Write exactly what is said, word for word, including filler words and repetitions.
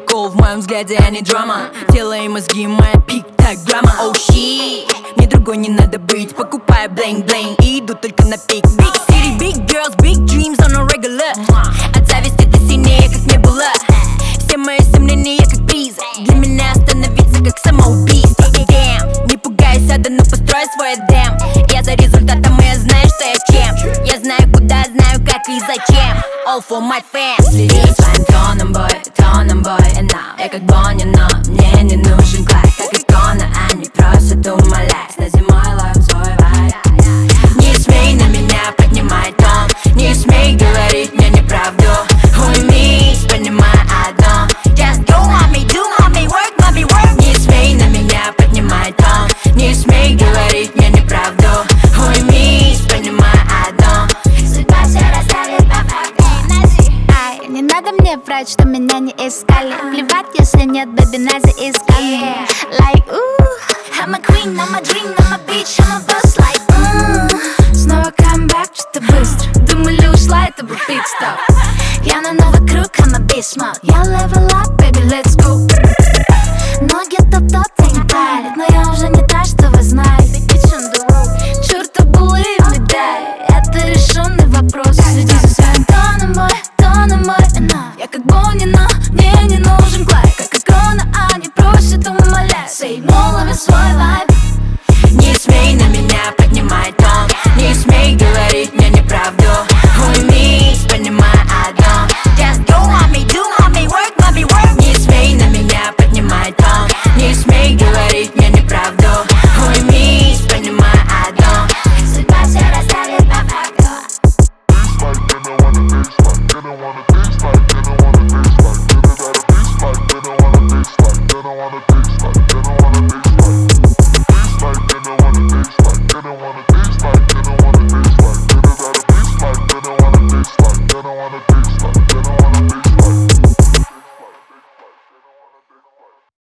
прикол в моем взгляде, а не драма. Тело и мозги, моя пиктограмма. Оу, щит, мне другой не надо быть. Покупаю блейн-блейн и иду только на пик. Big city, big girls, big dreams on a regular. От зависти ты сильнее, как не было. Все мои сомнения, как приза. Для меня остановиться, как самоубийство. Damn, не пугайся, да ну построй свой эдем. Я за результатом, и я знаю, что я чем. Я знаю куда, знаю как и зачем. All for my fans. Следи за своим тоном, бой, тоном, бой. And now я как Бонни, но мне не нужен Клайд. Как икона, они просят умолять. На зимой ловим свой вайб. Не смей на меня поднимать тон. Не смей говорить мне неправду. Уймись, понимай одно. Just do mommy, do mommy, work, mommy, work. Не смей на меня поднимать тон. Не смей говорить мне неправду. Уймись, понимай одно. Судьба все расставит по факту. Ай, не надо мне врать, что меня не искали. Плевать, если нет, baby, нас заискали. Like, ooh, I'm a queen, I'm a dream, I'm a bitch, I'm a boss, like, mm. Снова камбэк, что-то быстро. Думали, ушла, это был пит-стоп. Я на новый круг, I'm a beast mode. Я level up, baby, let's go.